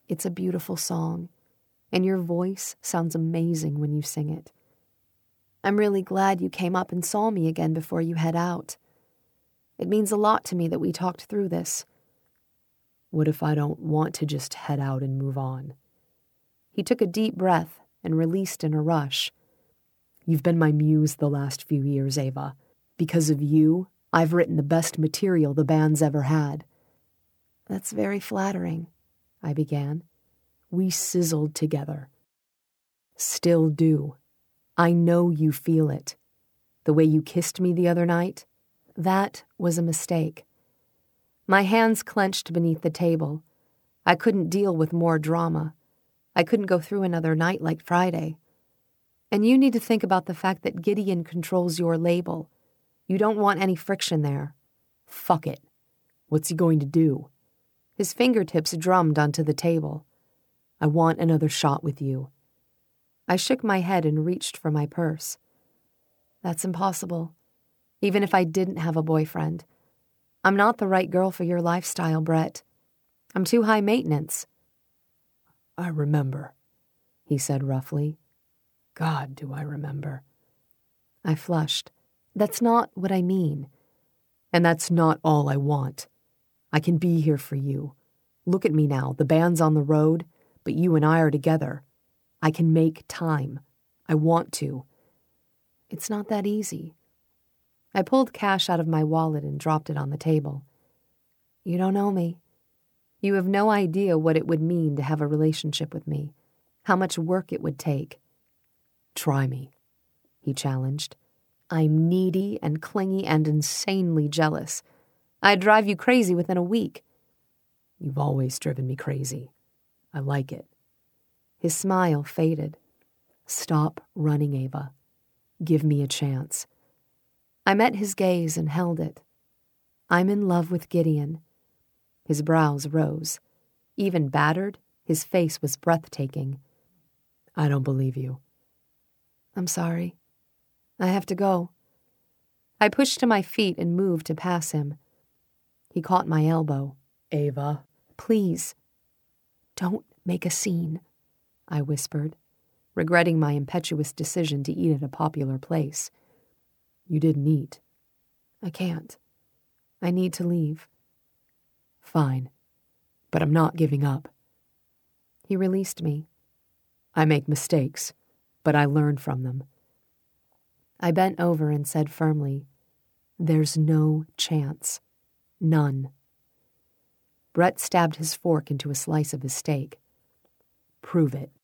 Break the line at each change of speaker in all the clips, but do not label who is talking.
It's a beautiful song, and your voice sounds amazing when you sing it. I'm really glad you came up and saw me again before you head out. It means a lot to me that we talked through this. What if I don't want to just head out and move on? He took a deep breath and released in a rush. You've been my muse the last few years, Ava. Because of you, I've written the best material the band's ever had. That's very flattering, I began. We sizzled together. Still do. I know you feel it. The way you kissed me the other night, that was a mistake. My hands clenched beneath the table. I couldn't deal with more drama. I couldn't go through another night like Friday. And you need to think about the fact that Gideon controls your label. You don't want any friction there. Fuck it. What's he going to do? His fingertips drummed onto the table. I want another shot with you. I shook my head and reached for my purse. That's impossible. Even if I didn't have a boyfriend. I'm not the right girl for your lifestyle, Brett. I'm too high maintenance. I remember, he said roughly. God, do I remember. I flushed. That's not what I mean. And that's not all I want. I can be here for you. Look at me now. The band's on the road, but you and I are together. I can make time. I want to. It's not that easy. I pulled cash out of my wallet and dropped it on the table. You don't know me. You have no idea what it would mean to have a relationship with me, how much work it would take. Try me, he challenged. I'm needy and clingy and insanely jealous. I'd drive you crazy within a week. You've always driven me crazy. I like it. His smile faded. Stop running, Ava. Give me a chance. I met his gaze and held it. I'm in love with Gideon. His brows rose. Even battered, his face was breathtaking. I don't believe you. I'm sorry. I have to go. I pushed to my feet and moved to pass him. He caught my elbow. Ava. Please. Don't make a scene, I whispered, regretting my impetuous decision to eat at a popular place. You didn't eat. I can't. I need to leave. Fine, but I'm not giving up. He released me. I make mistakes, but I learn from them. I bent over and said firmly, There's no chance. None. Brett stabbed his fork into a slice of his steak. Prove it.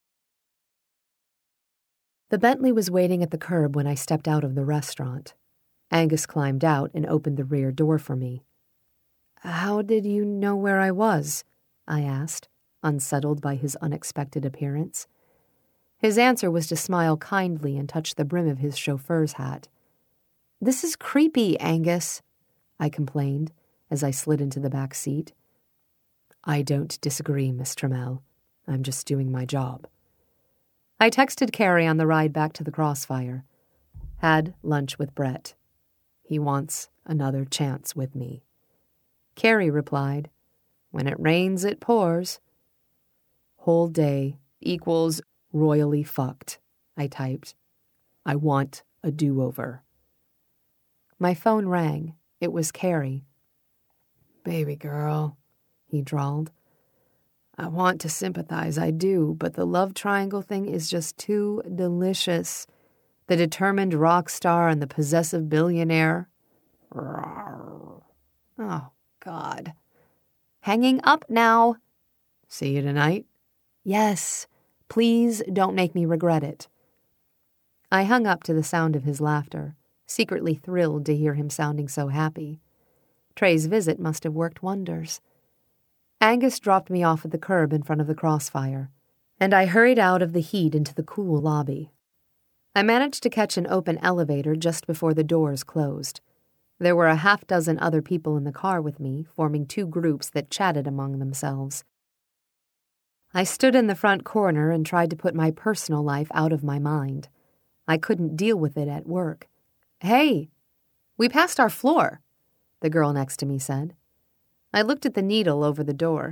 The Bentley was waiting at the curb when I stepped out of the restaurant. Angus climbed out and opened the rear door for me. How did you know where I was? I asked, unsettled by his unexpected appearance. His answer was to smile kindly and touch the brim of his chauffeur's hat. This is creepy, Angus, I complained as I slid into the back seat. I don't disagree, Miss Trammell. I'm just doing my job. I texted Carrie on the ride back to the Crossfire. Had lunch with Brett. He wants another chance with me. Carrie replied, When it rains, it pours. Whole day equals royally fucked, I typed. I want a do-over. My phone rang. It was Carrie. Baby girl, he drawled. I want to sympathize, I do, but the love triangle thing is just too delicious. The determined rock star and the possessive billionaire. Oh, God. Hanging up now. See you tonight? Yes. Please don't make me regret it. I hung up to the sound of his laughter, secretly thrilled to hear him sounding so happy. Trey's visit must have worked wonders. Angus dropped me off at the curb in front of the Crossfire, and I hurried out of the heat into the cool lobby. I managed to catch an open elevator just before the doors closed. There were a half-dozen other people in the car with me, forming two groups that chatted among themselves. I stood in the front corner and tried to put my personal life out of my mind. I couldn't deal with it at work. Hey, we passed our floor, the girl next to me said. I looked at the needle over the door.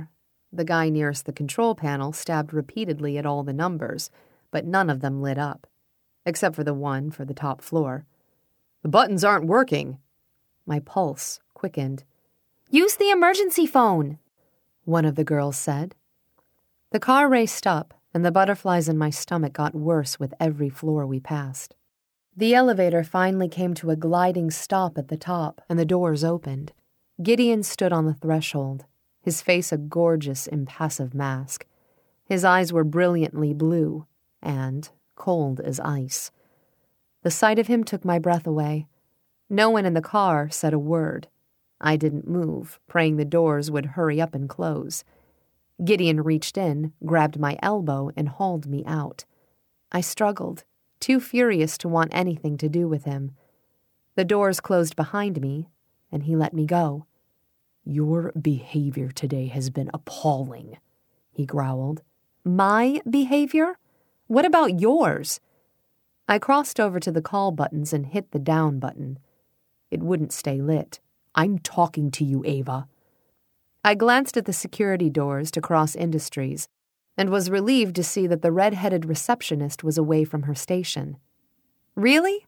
The guy nearest the control panel stabbed repeatedly at all the numbers, but none of them lit up, except for the one for the top floor. "The buttons aren't working." My pulse quickened. "Use the emergency phone," one of the girls said. The car raced up, and the butterflies in my stomach got worse with every floor we passed. The elevator finally came to a gliding stop at the top, and the doors opened. Gideon stood on the threshold, his face a gorgeous, impassive mask. His eyes were brilliantly blue and cold as ice. The sight of him took my breath away. No one in the car said a word. I didn't move, praying the doors would hurry up and close. Gideon reached in, grabbed my elbow, and hauled me out. I struggled, too furious to want anything to do with him. The doors closed behind me, and he let me go. "Your behavior today has been appalling," he growled. "My behavior? What about yours?" I crossed over to the call buttons and hit the down button. It wouldn't stay lit. "I'm talking to you, Ava." I glanced at the security doors to Cross Industries and was relieved to see that the red-headed receptionist was away from her station. "Really?"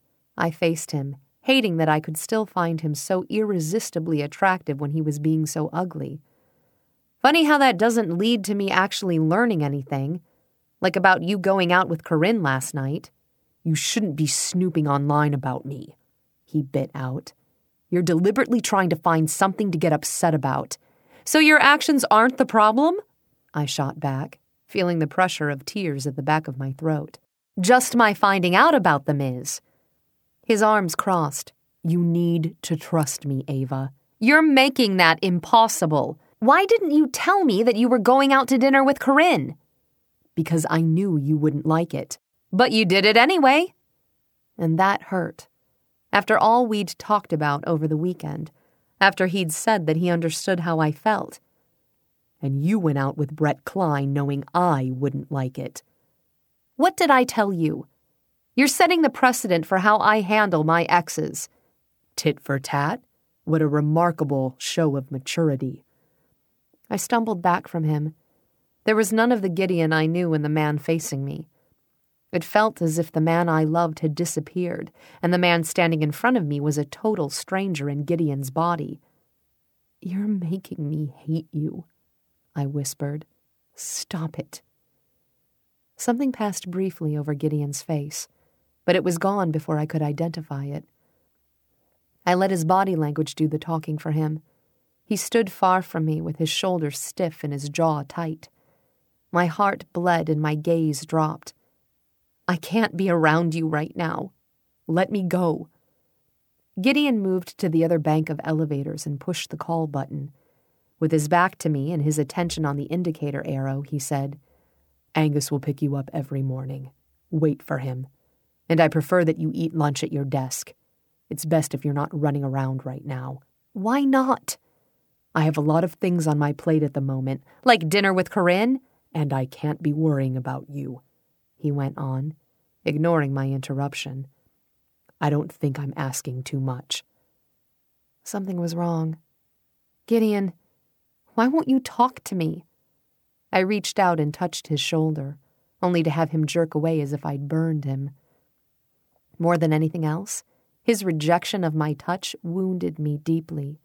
I faced him, hating that I could still find him so irresistibly attractive when he was being so ugly. Funny how that doesn't lead to me actually learning anything, like about you going out with Corinne last night. "You shouldn't be snooping online about me," he bit out. "You're deliberately trying to find something to get upset about. So your actions aren't the problem?" I shot back, feeling the pressure of tears at the back of my throat. "Just my finding out about them is." His arms crossed. "You need to trust me, Ava." "You're making that impossible. Why didn't you tell me that you were going out to dinner with Corinne?" "Because I knew you wouldn't like it." "But you did it anyway." And that hurt. After all we'd talked about over the weekend, after he'd said that he understood how I felt. "And you went out with Brett Klein knowing I wouldn't like it." "What did I tell you? You're setting the precedent for how I handle my exes." "Tit for tat? What a remarkable show of maturity." I stumbled back from him. There was none of the Gideon I knew in the man facing me. It felt as if the man I loved had disappeared, and the man standing in front of me was a total stranger in Gideon's body. "You're making me hate you," I whispered. "Stop it." Something passed briefly over Gideon's face, but it was gone before I could identify it. I let his body language do the talking for him. He stood far from me with his shoulders stiff and his jaw tight. My heart bled and my gaze dropped. "I can't be around you right now. Let me go." Gideon moved to the other bank of elevators and pushed the call button. With his back to me and his attention on the indicator arrow, he said, "Angus will pick you up every morning. Wait for him. And I prefer that you eat lunch at your desk. It's best if you're not running around right now." "Why not?" "I have a lot of things on my plate at the moment, like dinner with Corinne, and I can't be worrying about you," he went on, ignoring my interruption. "I don't think I'm asking too much." Something was wrong. "Gideon, why won't you talk to me?" I reached out and touched his shoulder, only to have him jerk away as if I'd burned him. More than anything else, his rejection of my touch wounded me deeply.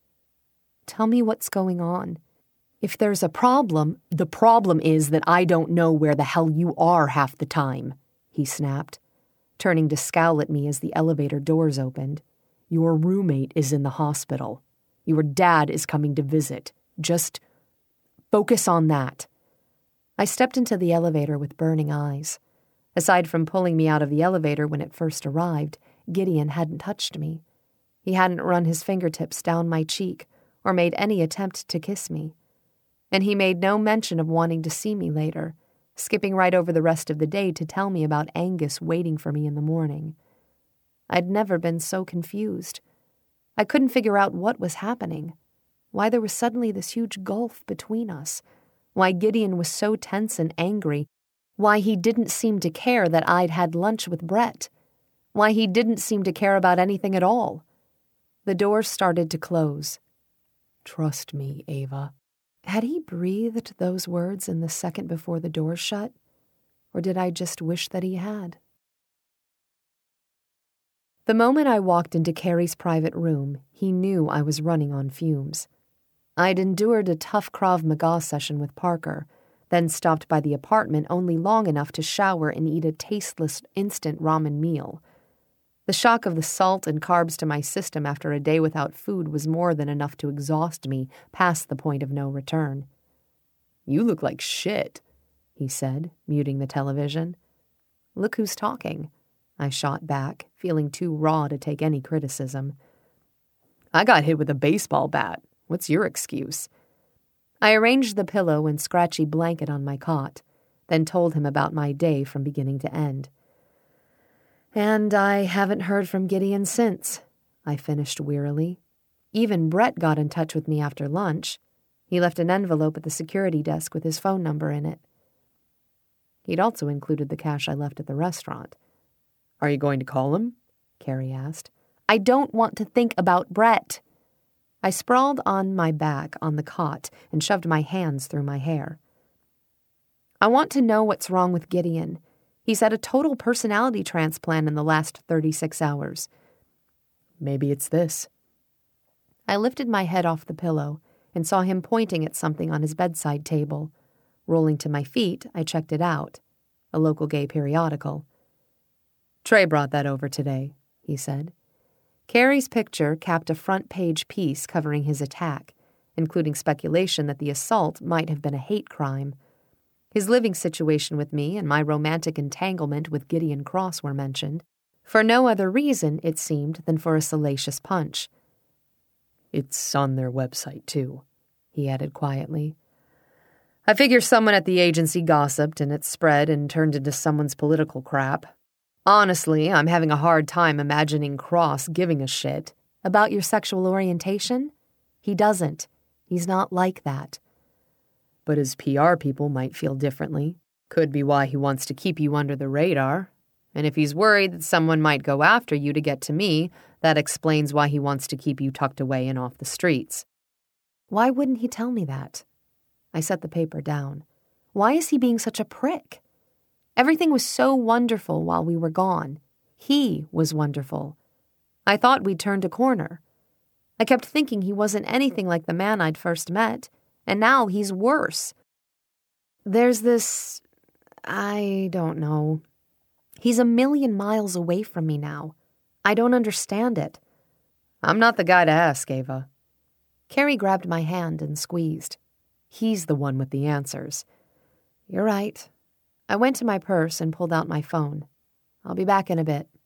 "Tell me what's going on. If there's a problem..." "The problem is that I don't know where the hell you are half the time," he snapped, turning to scowl at me as the elevator doors opened. "Your roommate is in the hospital. Your dad is coming to visit. Just focus on that." I stepped into the elevator with burning eyes. Aside from pulling me out of the elevator when it first arrived, Gideon hadn't touched me. He hadn't run his fingertips down my cheek or made any attempt to kiss me. And he made no mention of wanting to see me later, skipping right over the rest of the day to tell me about Angus waiting for me in the morning. I'd never been so confused. I couldn't figure out what was happening, why there was suddenly this huge gulf between us, why Gideon was so tense and angry, why he didn't seem to care that I'd had lunch with Brett, why he didn't seem to care about anything at all. The doors started to close. "Trust me, Ava." Had he breathed those words in the second before the door shut, or did I just wish that he had? The moment I walked into Carrie's private room, he knew I was running on fumes. I'd endured a tough Krav Maga session with Parker, then stopped by the apartment only long enough to shower and eat a tasteless instant ramen meal. The shock of the salt and carbs to my system after a day without food was more than enough to exhaust me past the point of no return. "You look like shit," he said, muting the television. "Look who's talking," I shot back, feeling too raw to take any criticism. "I got hit with a baseball bat. What's your excuse?" I arranged the pillow and scratchy blanket on my cot, then told him about my day from beginning to end. "And I haven't heard from Gideon since," I finished wearily. "Even Brett got in touch with me after lunch. He left an envelope at the security desk with his phone number in it. He'd also included the cash I left at the restaurant." "Are you going to call him?" Carrie asked. "I don't want to think about Brett." I sprawled on my back on the cot and shoved my hands through my hair. "I want to know what's wrong with Gideon. He's had a total personality transplant in the last 36 hours. "Maybe it's this." I lifted my head off the pillow and saw him pointing at something on his bedside table. Rolling to my feet, I checked it out. A local gay periodical. "Trey brought that over today," he said. Carrie's picture capped a front-page piece covering his attack, including speculation that the assault might have been a hate crime. His living situation with me and my romantic entanglement with Gideon Cross were mentioned, for no other reason, it seemed, than for a salacious punch. "It's on their website, too," he added quietly. "I figure someone at the agency gossiped and it spread and turned into someone's political crap. Honestly, I'm having a hard time imagining Cross giving a shit." "About your sexual orientation? He doesn't. He's not like that." "But his PR people might feel differently. Could be why he wants to keep you under the radar. And if he's worried that someone might go after you to get to me, that explains why he wants to keep you tucked away and off the streets." "Why wouldn't he tell me that?" I set the paper down. "Why is he being such a prick? Everything was so wonderful while we were gone. He was wonderful. I thought we'd turned a corner. I kept thinking he wasn't anything like the man I'd first met, and now he's worse. There's this... I don't know. He's a million miles away from me now. I don't understand it." "I'm not the guy to ask, Ava." Carrie grabbed my hand and squeezed. "He's the one with the answers." "You're right." I went to my purse and pulled out my phone. "I'll be back in a bit."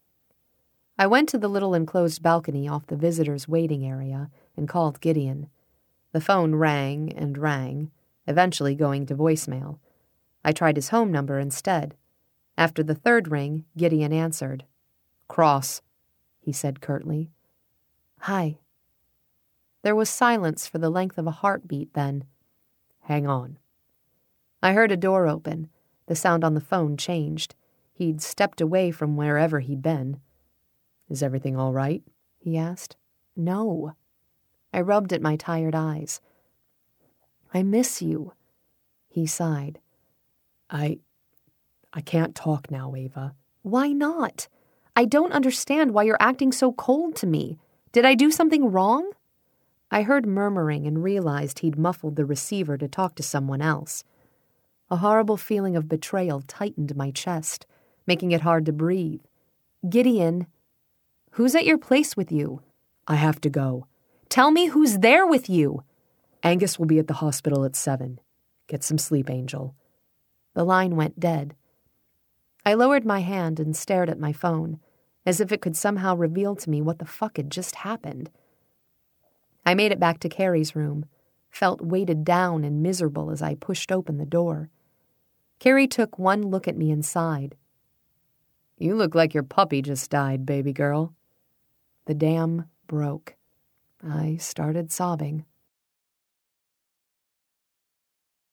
I went to the little enclosed balcony off the visitors' waiting area and called Gideon. The phone rang and rang, eventually going to voicemail. I tried his home number instead. After the third ring, Gideon answered. "Cross," he said curtly. "Hi." There was silence for the length of a heartbeat then. "Hang on." I heard a door open. The sound on the phone changed. He'd stepped away from wherever he'd been. "Is everything all right?" he asked. "No." I rubbed at my tired eyes. "I miss you." He sighed. I can't talk now, Ava." "Why not? I don't understand why you're acting so cold to me. Did I do something wrong?" I heard murmuring and realized he'd muffled the receiver to talk to someone else. A horrible feeling of betrayal tightened my chest, making it hard to breathe. "Gideon, who's at your place with you?" "I have to go." "Tell me who's there with you."
"Angus will be at the hospital at 7. Get some sleep, Angel."
The line went dead. I lowered my hand and stared at my phone, as if it could somehow reveal to me what the fuck had just happened. I made it back to Carrie's room, felt weighted down and miserable as I pushed open the door. Carrie took one look at me and sighed.
"You look like your puppy just died, baby girl."
The dam broke. I started sobbing.